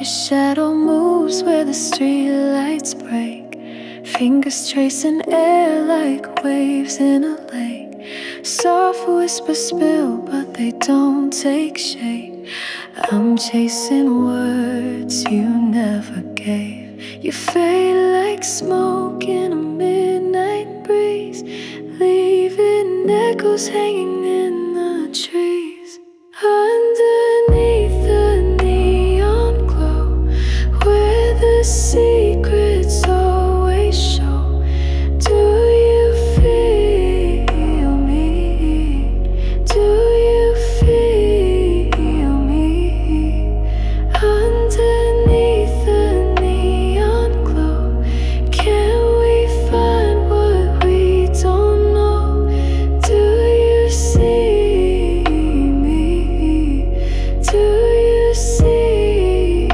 Your shadow moves where the streetlights break, fingers tracing air like waves in a lake. Soft whispers spill, but they don't take shape. I'm chasing words you never gave. You fade like smoke in a midnight breeze, leaving echoes hanging in the trees. Underneath the neon glow, where the secrets always show. Do you feel me? Do you feel me? Underneath the neon glow, can we find what we don't know? Do you see me? Do you see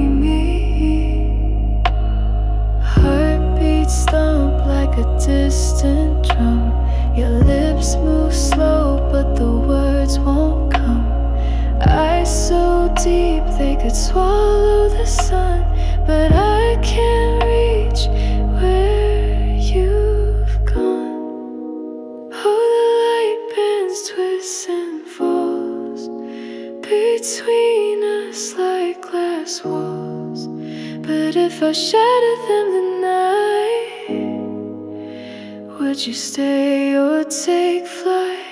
me? Heartbeats thump like a distant drum. Your lips move slow, but the words won't come. Eyes so deep they could swallow the sun, but I can't reach where you've gone. Oh, the light bends, twists and falls between us like glass walls. But if I shatter them tonight, would you stay or take flight?